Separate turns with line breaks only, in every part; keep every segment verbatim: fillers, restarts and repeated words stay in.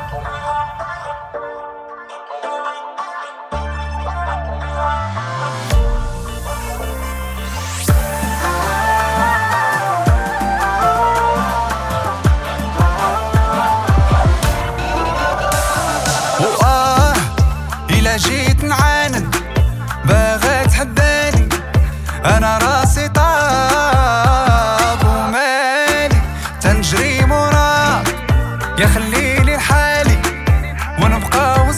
وآه إلا جيت نعاند باغي تحداني، أنا راسي طاب ومالي تنجري موراك، يا خليلي لحالي ونبقاو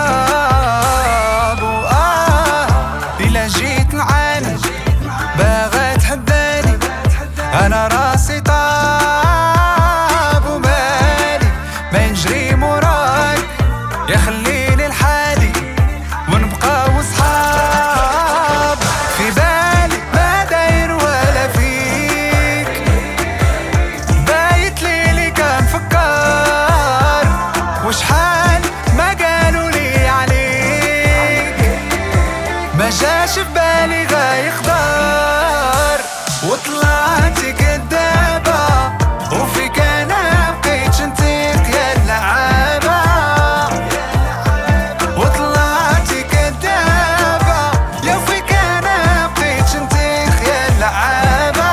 صحاب. وآه إلا جيت نعاند باغي تحداني، أنا راسي طاب ومالي ما ينجري موراك، يا خليلي لحالي ونبقاو صحاب. في بالي ما داير ولا فيك، بايت ليلي كنفكر وشحال ما قالوا لي عليك، ما جاش في بالي غيخضر. وطلعتي كدابة وفيك انا بقيت شنتيق يا اللعابة، وطلعتي كدابة يا وفيك انا بقيت شنتيق يا اللعابة.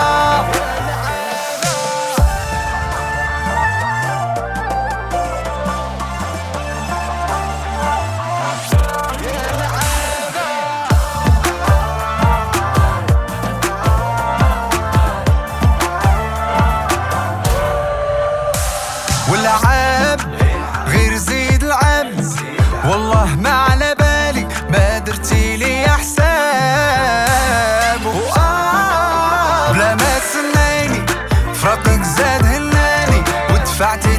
واللعاب غير زيد العب، والله ما على بالي ما درتي لي حساب. وآه بلا ما تسنيني فراقك زاد هناني ودفعتي